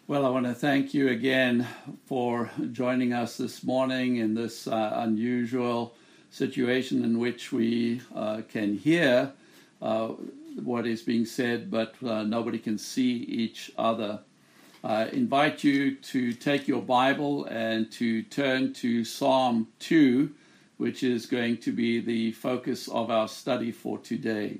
Well, I want to thank you again for joining us this morning in this unusual situation in which we can hear what is being said, but nobody can see each other. I invite you to take your Bible and to turn to Psalm 2, which is going to be the focus of our study for today.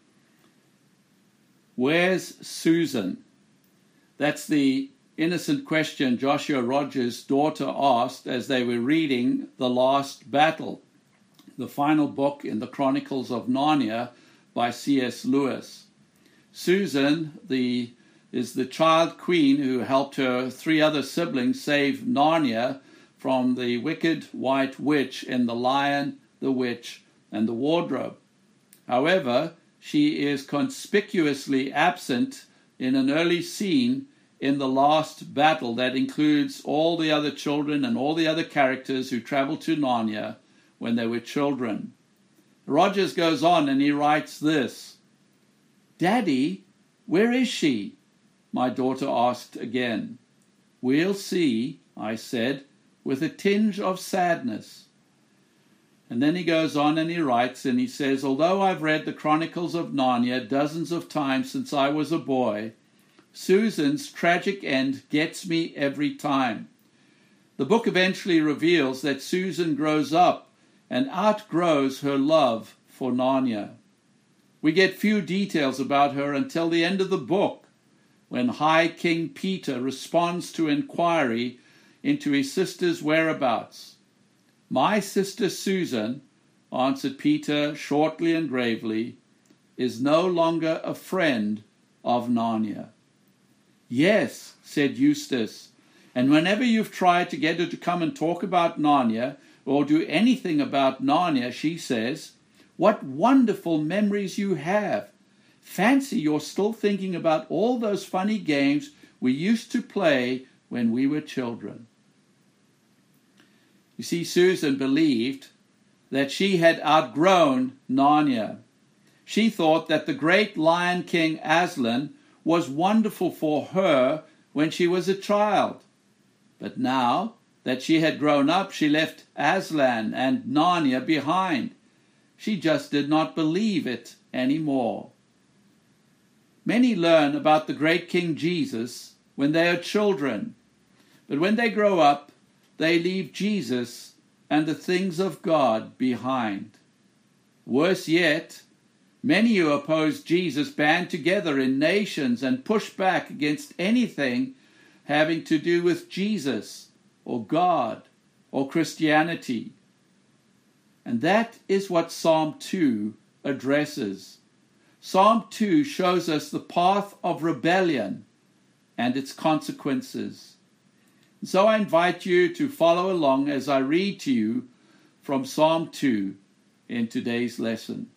Where's Susan? That's the innocent question Joshua Rogers' daughter asked as they were reading The Last Battle, the final book in the Chronicles of Narnia by C.S. Lewis. Susan is the child queen who helped her three other siblings save Narnia from the wicked white witch in The Lion, the Witch, and the Wardrobe. However, she is conspicuously absent in an early scene in The Last Battle that includes all the other children and all the other characters who traveled to Narnia when they were children. Rogers goes on and he writes this: "Daddy, where is she?" my daughter asked again. "We'll see," I said, with a tinge of sadness. And then he goes on and he writes and he says, "Although I've read the Chronicles of Narnia dozens of times since I was a boy, Susan's tragic end gets me every time. The book eventually reveals that Susan grows up and outgrows her love for Narnia. We get few details about her until the end of the book, when High King Peter responds to inquiry into his sister's whereabouts. 'My sister Susan,' answered Peter shortly and gravely, 'is no longer a friend of Narnia.' 'Yes,' said Eustace, 'and whenever you've tried to get her to come and talk about Narnia or do anything about Narnia, she says, "What wonderful memories you have. Fancy you're still thinking about all those funny games we used to play when we were children." You see, Susan believed that she had outgrown Narnia. She thought that the great Lion King Aslan was wonderful for her when she was a child. But now that she had grown up, she left Aslan and Narnia behind. She just did not believe it anymore. Many learn about the great King Jesus when they are children, but when they grow up, they leave Jesus and the things of God behind. Worse yet, many who oppose Jesus band together in nations and push back against anything having to do with Jesus or God or Christianity. And that is what Psalm 2 addresses. Psalm 2 shows us the path of rebellion and its consequences. So I invite you to follow along as I read to you from Psalm 2 in today's lesson.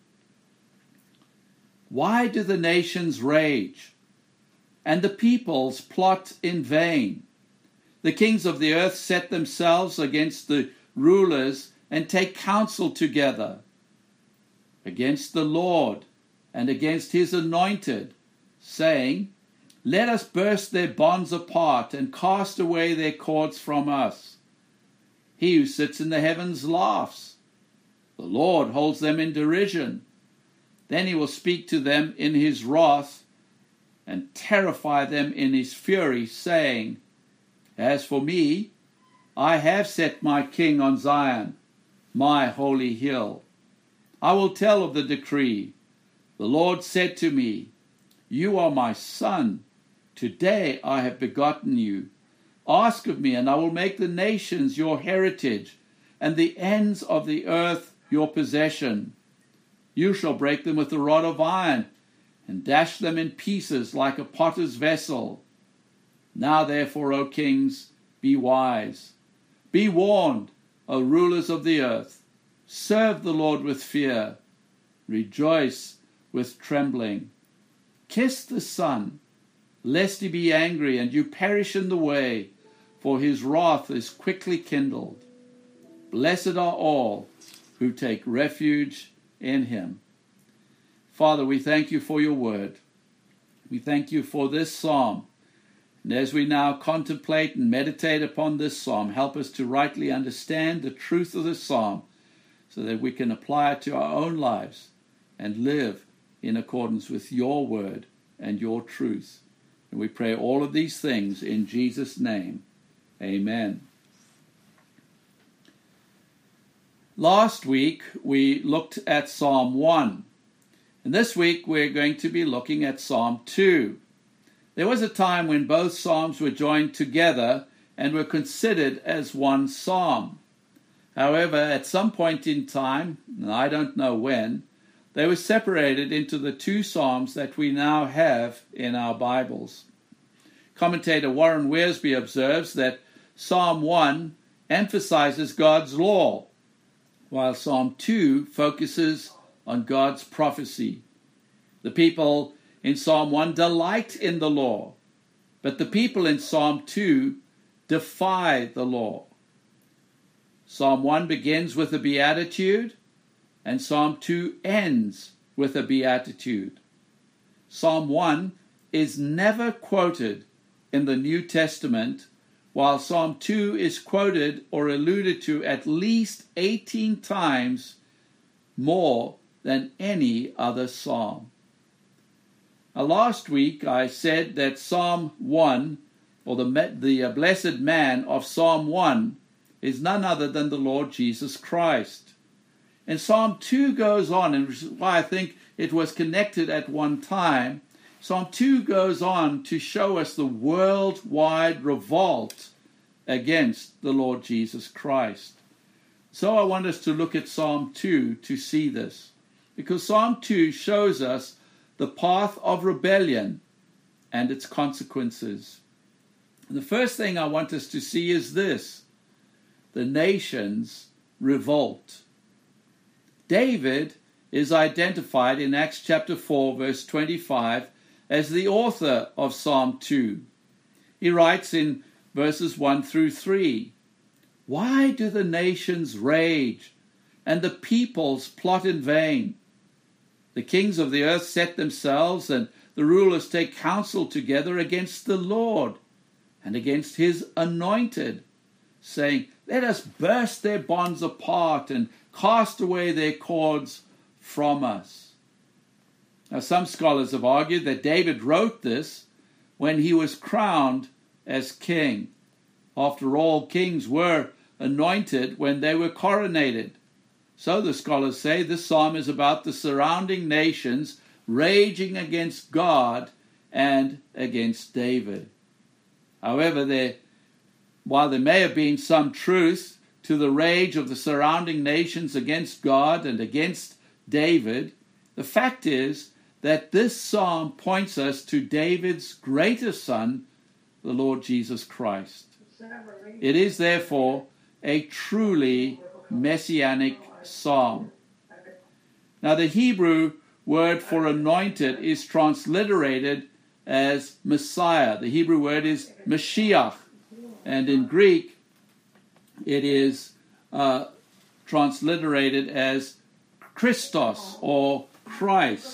Why do the nations rage, and the peoples plot in vain? The kings of the earth set themselves against the rulers and take counsel together against the Lord and against his anointed, saying, "Let us burst their bonds apart and cast away their cords from us." He who sits in the heavens laughs. The Lord holds them in derision. Then he will speak to them in his wrath and terrify them in his fury, saying, "As for me, I have set my king on Zion, my holy hill. I will tell of the decree. The Lord said to me, 'You are my son. Today I have begotten you. Ask of me, and I will make the nations your heritage, and the ends of the earth your possession. You shall break them with a rod of iron, and dash them in pieces like a potter's vessel.' Now therefore, O kings, be wise. Be warned, O rulers of the earth. Serve the Lord with fear. Rejoice with trembling. Kiss the Son, lest he be angry and you perish in the way, for his wrath is quickly kindled. Blessed are all who take refuge in him." Father, we thank you for your word. We thank you for this psalm And as we now contemplate and meditate upon this psalm, help us to rightly understand the truth of this psalm so that we can apply it to our own lives and live in accordance with your word and your truth. And we pray all of these things in Jesus' name. Amen. Last week we looked at Psalm 1. And this week we're going to be looking at Psalm 2. There was a time when both psalms were joined together and were considered as one psalm. However, at some point in time, and I don't know when, they were separated into the two psalms that we now have in our Bibles. Commentator Warren Wiersbe observes that Psalm 1 emphasizes God's law, while Psalm 2 focuses on God's prophecy. The people in Psalm 1 delight in the law, but the people in Psalm 2 defy the law. Psalm 1 begins with a beatitude, and Psalm 2 ends with a beatitude. Psalm 1 is never quoted in the New Testament, while Psalm 2 is quoted or alluded to at least 18 times more than any other psalm. Last week I said that Psalm 1, or the blessed man of Psalm 1, is none other than the Lord Jesus Christ. And Psalm 2 goes on, and which is why I think it was connected at one time. Psalm 2 goes on to show us the worldwide revolt against the Lord Jesus Christ. So I want us to look at Psalm 2 to see this, because Psalm 2 shows us the path of rebellion and its consequences. And the first thing I want us to see is this: the nations revolt. David is identified in Acts chapter 4, verse 25, as the author of Psalm 2. He writes in verses 1 through 3, "Why do the nations rage, and the peoples plot in vain? The kings of the earth set themselves, and the rulers take counsel together against the Lord and against his anointed, saying, Let us burst their bonds apart and cast away their cords from us." Now, some scholars have argued that David wrote this when he was crowned as king. After all, kings were anointed when they were coronated. So the scholars say this psalm is about the surrounding nations raging against God and against David. However, while there may have been some truth to the rage of the surrounding nations against God and against David, the fact is that this psalm points us to David's greatest son, the Lord Jesus Christ. It is therefore a truly messianic psalm. Now, the Hebrew word for anointed is transliterated as Messiah. The Hebrew word is Mashiach, and in Greek it is transliterated as Christos or Christ.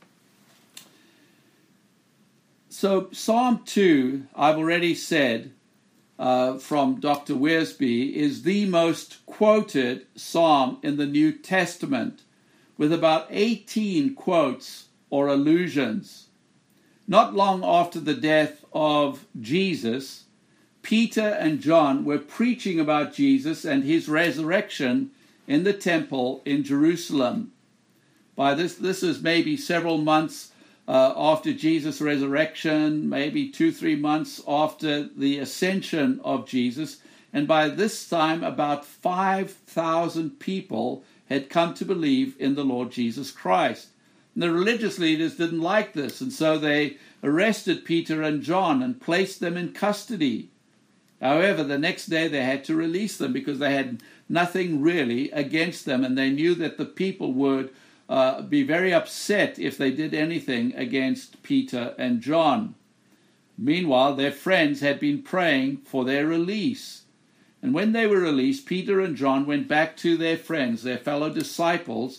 So Psalm 2, I've already said, from Dr. Wiersbe, is the most quoted psalm in the New Testament, with about 18 quotes or allusions. Not long after the death of Jesus, Peter and John were preaching about Jesus and his resurrection in the temple in Jerusalem. By this is maybe several months after Jesus' resurrection, maybe 2-3 months after the ascension of Jesus. And by this time, about 5,000 people had come to believe in the Lord Jesus Christ. And the religious leaders didn't like this, and so they arrested Peter and John and placed them in custody. However, the next day they had to release them because they had nothing really against them, and they knew that the people would be very upset if they did anything against Peter and John. Meanwhile, their friends had been praying for their release. And when they were released, Peter and John went back to their friends, their fellow disciples,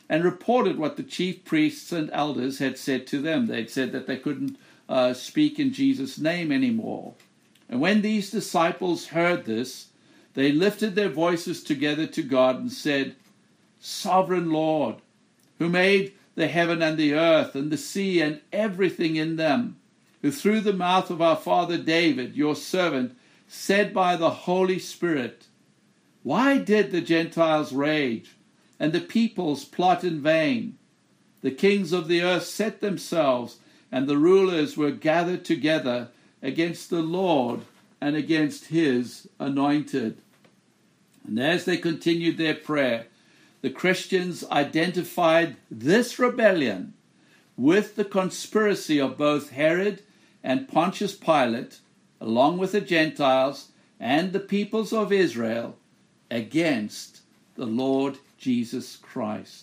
and reported what the chief priests and elders had said to them. They'd said that they couldn't speak in Jesus' name anymore. And when these disciples heard this, they lifted their voices together to God and said, "Sovereign Lord, who made the heaven and the earth and the sea and everything in them, who through the mouth of our father David, your servant, said by the Holy Spirit, why did the Gentiles rage and the peoples plot in vain? The kings of the earth set themselves, and the rulers were gathered together against the Lord and against his anointed." And as they continued their prayer, the Christians identified this rebellion with the conspiracy of both Herod and Pontius Pilate, along with the Gentiles and the peoples of Israel, against the Lord Jesus Christ.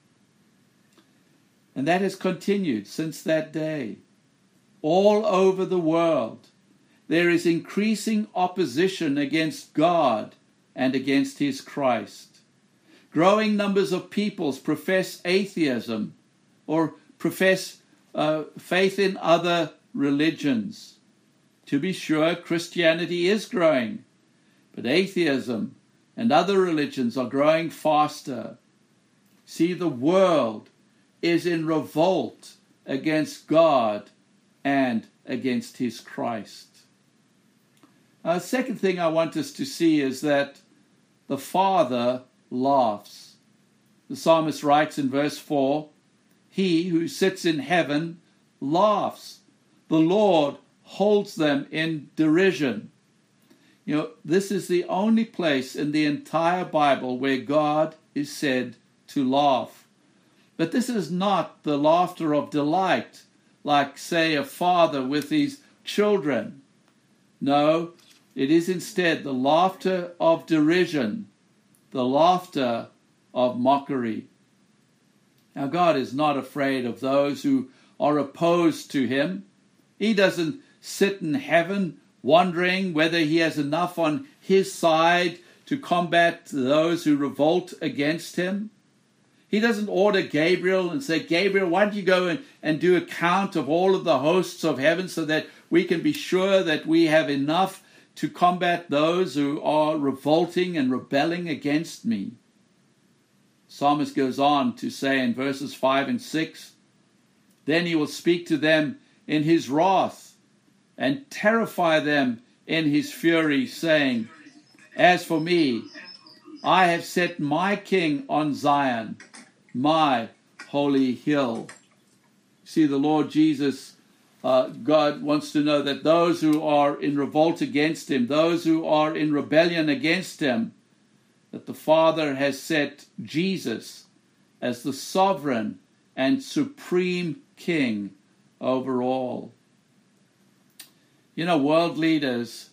And that has continued since that day. All over the world, there is increasing opposition against God and against his Christ. Growing numbers of peoples profess atheism or profess faith in other religions. To be sure, Christianity is growing, but atheism and other religions are growing faster. See, the world is in revolt against God and against his Christ. Second thing I want us to see is that the Father laughs. The psalmist writes in verse 4, "He who sits in heaven laughs. The Lord holds them in derision." You know, this is the only place in the entire Bible where God is said to laugh. But this is not the laughter of delight, like, say, a father with his children. No, it is instead the laughter of derision, the laughter of mockery. Now, God is not afraid of those who are opposed to him. He doesn't sit in heaven wondering whether he has enough on his side to combat those who revolt against him. He doesn't order Gabriel and say, "Gabriel, why don't you go and do a count of all of the hosts of heaven so that we can be sure that we have enough to combat those who are revolting and rebelling against me?" Psalmist goes on to say in verses 5 and 6, "Then he will speak to them in his wrath and terrify them in his fury, saying, as for me, I have set my king on Zion, my holy hill." See, the Lord Jesus, God wants to know that those who are in revolt against him, those who are in rebellion against him, that the Father has set Jesus as the sovereign and supreme king over all. You know, world leaders,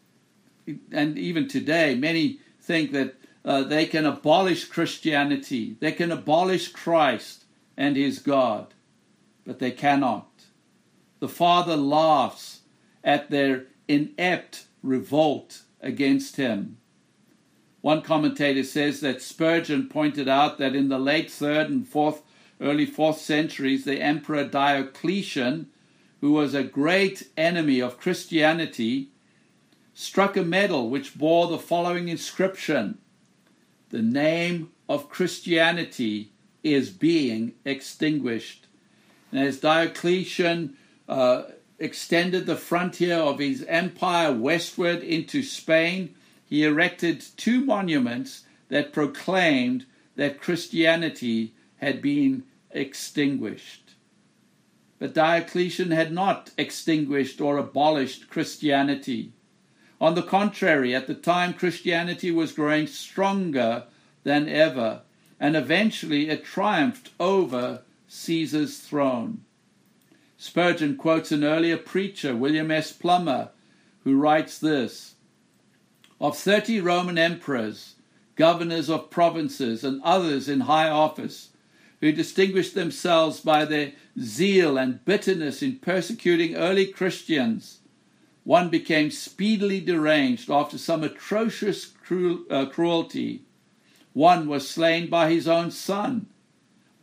and even today, many think that they can abolish Christianity, they can abolish Christ and his God, but they cannot. The Father laughs at their inept revolt against him. One commentator says that Spurgeon pointed out that in the late 3rd and early 4th centuries, the Emperor Diocletian, who was a great enemy of Christianity, struck a medal which bore the following inscription: "The name of Christianity is being extinguished." And as Diocletian extended the frontier of his empire westward into Spain, he erected 2 monuments that proclaimed that Christianity had been extinguished. But Diocletian had not extinguished or abolished Christianity. On the contrary, at the time, Christianity was growing stronger than ever, and eventually it triumphed over Caesar's throne. Spurgeon quotes an earlier preacher, William S. Plummer, who writes this: "Of 30 Roman emperors, governors of provinces, and others in high office, who distinguished themselves by their zeal and bitterness in persecuting early Christians, one became speedily deranged after some atrocious cruelty. One was slain by his own son.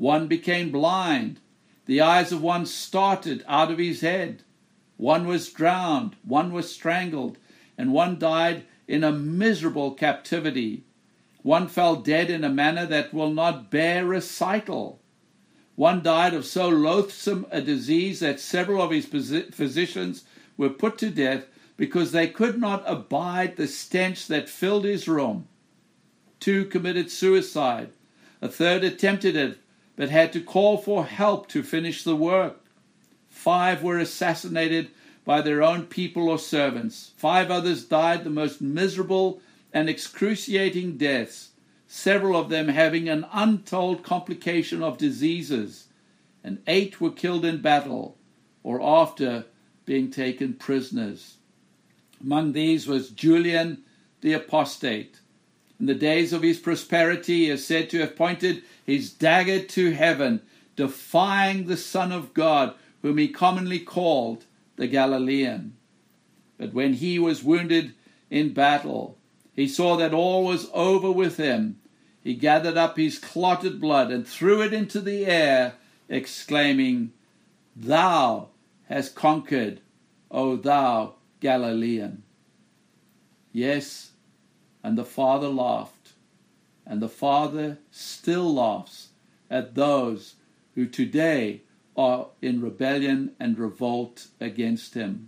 One became blind. The eyes of one started out of his head. One was drowned, one was strangled, and one died in a miserable captivity. One fell dead in a manner that will not bear recital. One died of so loathsome a disease that several of his physicians were put to death because they could not abide the stench that filled his room. 2 committed suicide. A third attempted it, but had to call for help to finish the work. 5 were assassinated by their own people or servants. 5 others died the most miserable and excruciating deaths, several of them having an untold complication of diseases, and 8 were killed in battle or after being taken prisoners. Among these was Julian the apostate. In the days of his prosperity, he is said to have pointed his dagger to heaven, defying the Son of God, whom he commonly called the Galilean. But when he was wounded in battle, he saw that all was over with him. He gathered up his clotted blood and threw it into the air, exclaiming, "Thou hast conquered, O thou Galilean." Yes, and the Father laughed, and the Father still laughs at those who today are in rebellion and revolt against him.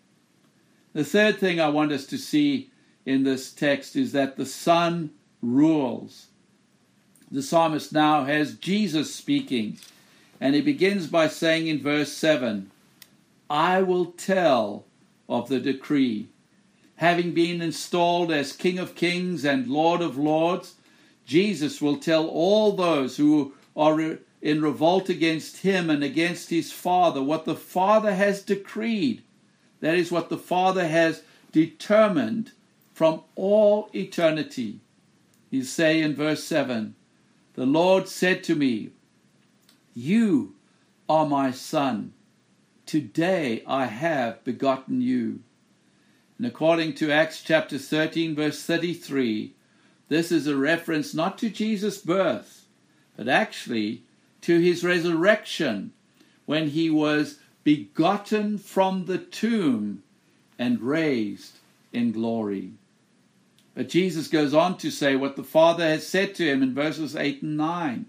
The third thing I want us to see in this text is that the Son rules. The psalmist now has Jesus speaking, and he begins by saying in verse 7, "I will tell of the decree." Having been installed as King of Kings and Lord of Lords, Jesus will tell all those who are in revolt against him and against his Father what the Father has decreed. That is what the Father has determined from all eternity. He say in verse 7, "The Lord said to me, 'You are my Son. Today I have begotten you.'" And according to Acts chapter 13, verse 33, this is a reference not to Jesus' birth, but actually to his resurrection, when he was begotten from the tomb and raised in glory. But Jesus goes on to say what the Father has said to him in verses 8 and 9.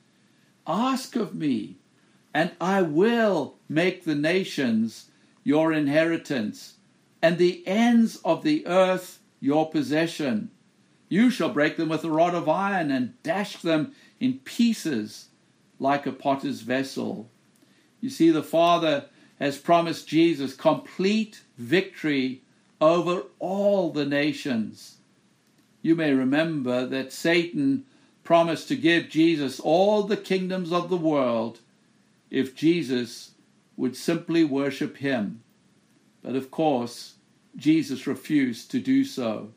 "Ask of me, and I will make the nations your inheritance, and the ends of the earth your possession. You shall break them with a rod of iron and dash them in pieces like a potter's vessel." You see, the Father has promised Jesus complete victory over all the nations. You may remember that Satan promised to give Jesus all the kingdoms of the world if Jesus would simply worship him. But of course, Jesus refused to do so.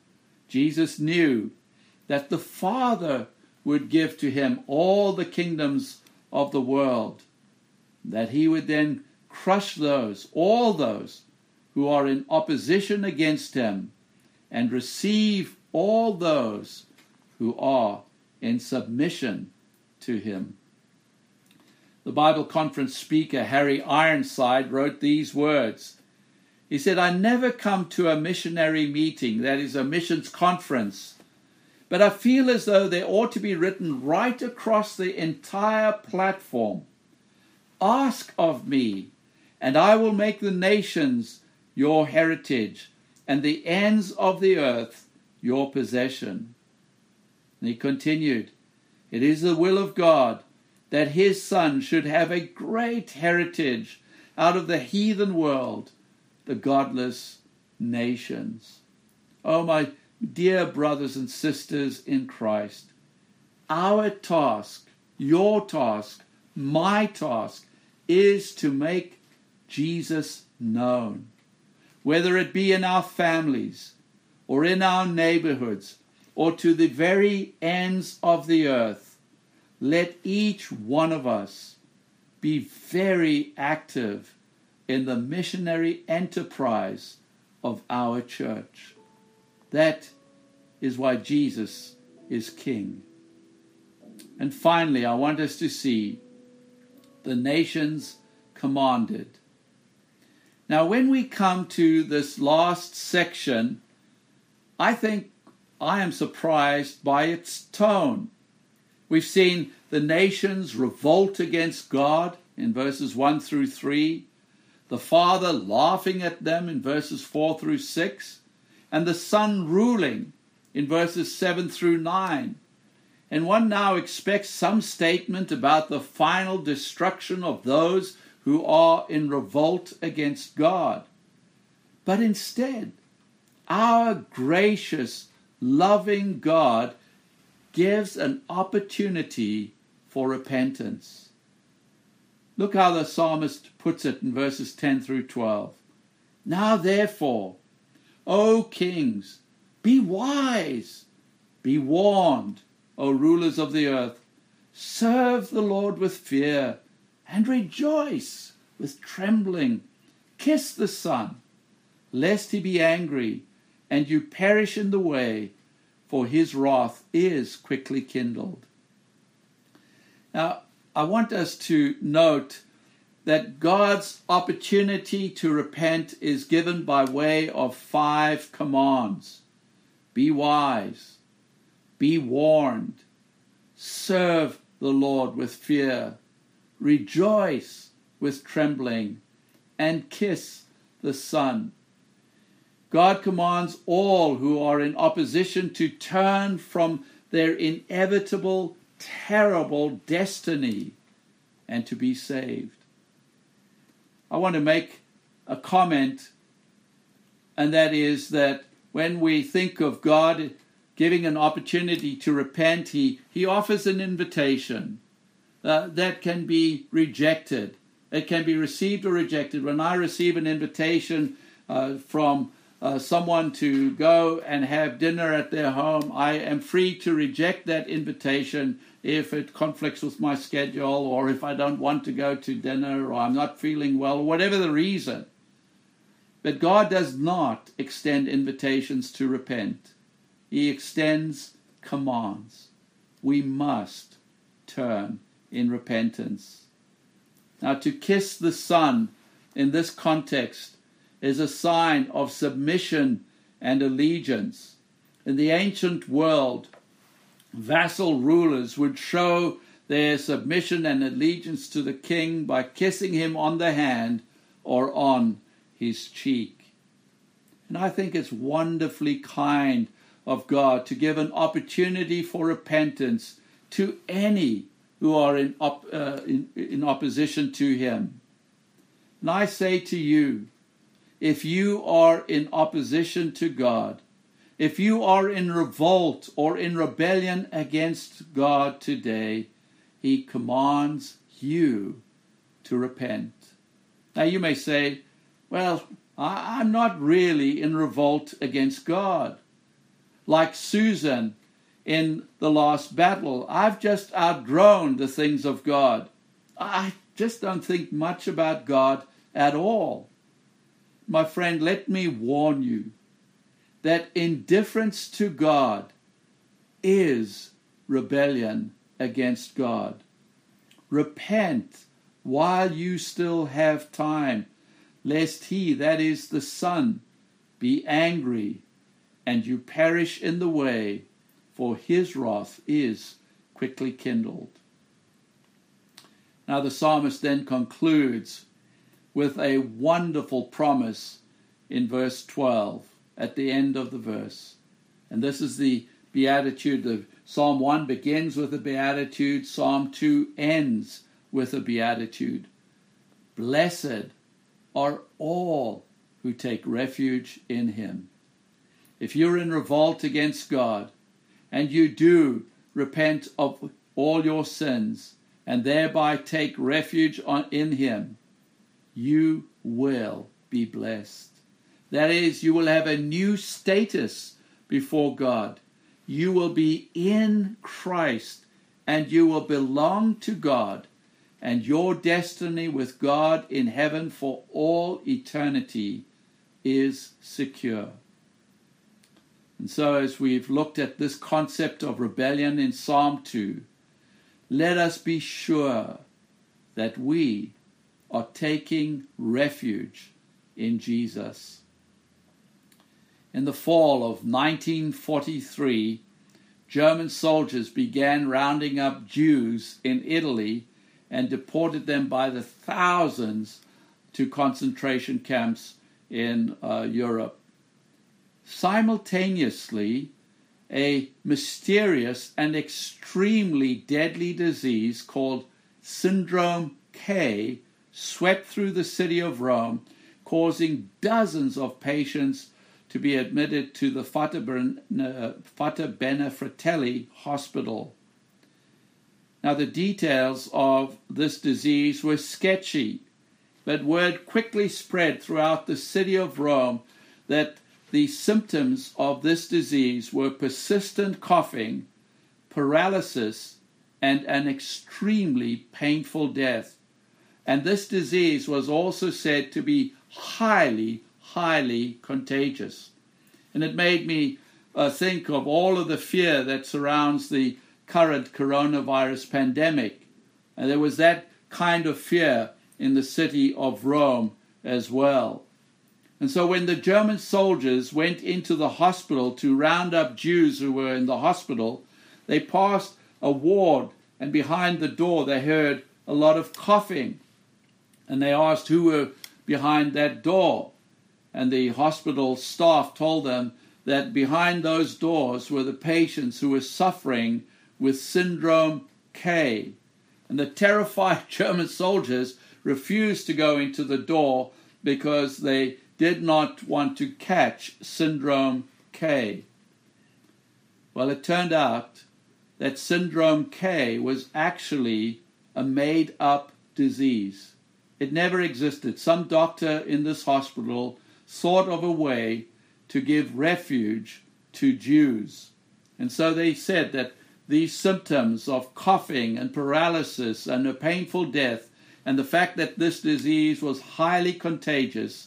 Jesus knew that the Father would give to him all the kingdoms of the world, that he would then crush all those who are in opposition against him, and receive all those who are in submission to him. The Bible conference speaker Harry Ironside wrote these words. He said, "I never come to a missionary meeting, that is a missions conference, but I feel as though there ought to be written right across the entire platform, 'Ask of me, and I will make the nations your heritage, and the ends of the earth your possession.'" And he continued, "It is the will of God that his Son should have a great heritage out of the heathen world, the godless nations." Oh, my dear brothers and sisters in Christ, our task, your task, my task, is to make Jesus known, whether it be in our families or in our neighborhoods or to the very ends of the earth. Let each one of us be very active in the missionary enterprise of our church. That is why Jesus is King. And finally, I want us to see the nations commanded. Now, when we come to this last section, I think I am surprised by its tone. We've seen the nations revolt against God in verses 1 through 3, the Father laughing at them in verses 4 through 6, and the Son ruling in verses 7 through 9. And one now expects some statement about the final destruction of those who are in revolt against God. But instead, our gracious, loving God gives an opportunity for repentance. Look how the psalmist puts it in verses 10 through 12. Now therefore, O kings, be wise, be warned, O rulers of the earth. Serve the Lord with fear and rejoice with trembling. Kiss the Son, lest he be angry and you perish in the way, for his wrath is quickly kindled. Now, I want us to note that God's opportunity to repent is given by way of 5 commands. Be wise, be warned, serve the Lord with fear, rejoice with trembling, and kiss the Son. God commands all who are in opposition to turn from their inevitable, terrible destiny and to be saved. I want to make a comment, and that is that when we think of God giving an opportunity to repent, he offers an invitation that can be rejected. It can be received or rejected. When I receive an invitation from someone to go and have dinner at their home, I am free to reject that invitation if it conflicts with my schedule, or if I don't want to go to dinner, or I'm not feeling well, or whatever the reason. But God does not extend invitations to repent. He extends commands. We must turn in repentance. Now, to kiss the Son in this context is a sign of submission and allegiance. In the ancient world, vassal rulers would show their submission and allegiance to the king by kissing him on the hand or on his cheek. And I think it's wonderfully kind of God to give an opportunity for repentance to any who are in opposition to him. And I say to you, if you are in opposition to God, if you are in revolt or in rebellion against God today, he commands you to repent. Now you may say, well, I'm not really in revolt against God. Like Susan in the last battle, I've just outgrown the things of God. I just don't think much about God at all. My friend, let me warn you that indifference to God is rebellion against God. Repent while you still have time, lest he, that is the Son, be angry and you perish in the way, for his wrath is quickly kindled. Now the psalmist then concludes with a wonderful promise in verse 12, at the end of the verse. And this is the beatitude. Psalm 1 begins with a beatitude. Psalm 2 ends with a beatitude. Blessed are all who take refuge in him. If you're in revolt against God, and you do repent of all your sins, and thereby take refuge in him, you will be blessed. That is, you will have a new status before God. You will be in Christ, and you will belong to God, and your destiny with God in heaven for all eternity is secure. And so as we've looked at this concept of rebellion in Psalm 2, let us be sure that we are taking refuge in Jesus. In the fall of 1943, German soldiers began rounding up Jews in Italy and deported them by the thousands to concentration camps in Europe. Simultaneously, a mysterious and extremely deadly disease called Syndrome K swept through the city of Rome, causing dozens of patients to be admitted to the Frater Bene Fratelli Hospital. Now, the details of this disease were sketchy, but word quickly spread throughout the city of Rome that the symptoms of this disease were persistent coughing, paralysis, and an extremely painful death. And this disease was also said to be highly contagious. And it made me think of all of the fear that surrounds the current coronavirus pandemic. And there was that kind of fear in the city of Rome as well. And so when the German soldiers went into the hospital to round up Jews who were in the hospital, they passed a ward, and behind the door they heard a lot of coughing. And they asked who were behind that door. And the hospital staff told them that behind those doors were the patients who were suffering with Syndrome K. And the terrified German soldiers refused to go into the door because they did not want to catch Syndrome K. Well, it turned out that Syndrome K was actually a made-up disease. It never existed. Some doctor in this hospital thought of a way to give refuge to Jews. And so they said that these symptoms of coughing and paralysis and a painful death and the fact that this disease was highly contagious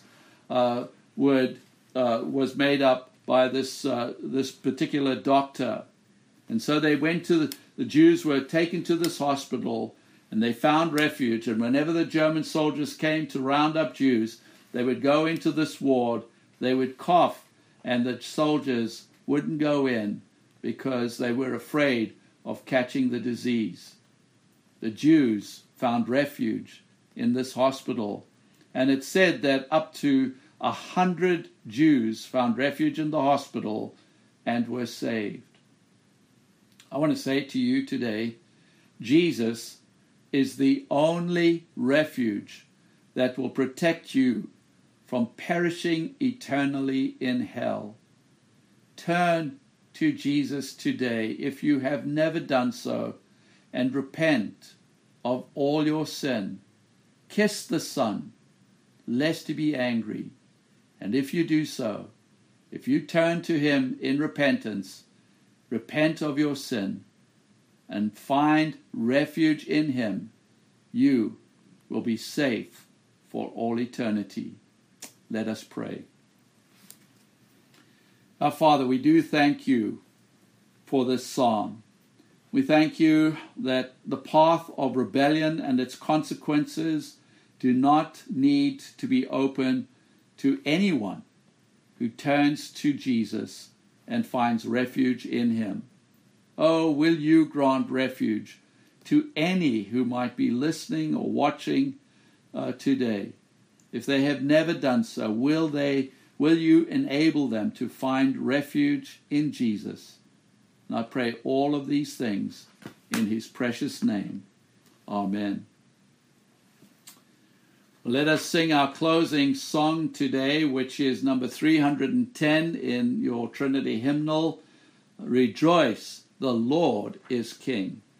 was made up by this particular doctor. And so they went to the Jews were taken to this hospital and they found refuge. And whenever the German soldiers came to round up Jews, they would go into this ward, they would cough, and the soldiers wouldn't go in because they were afraid of catching the disease. The Jews found refuge in this hospital, and it said that up to 100 Jews found refuge in the hospital and were saved. I want to say to you today, Jesus is the only refuge that will protect you from perishing eternally in hell. Turn to Jesus today if you have never done so, and repent of all your sin. Kiss the Son, lest he be angry. And if you do so, if you turn to him in repentance, repent of your sin, and find refuge in him, you will be safe for all eternity. Let us pray. Our Father, we do thank you for this psalm. We thank you that the path of rebellion and its consequences do not need to be open to anyone who turns to Jesus and finds refuge in him. Oh, will you grant refuge to any who might be listening or watching today? If they have never done so, will you enable them to find refuge in Jesus? And I pray all of these things in his precious name. Amen. Let us sing our closing song today, which is number 310 in your Trinity hymnal. Rejoice, the Lord is King.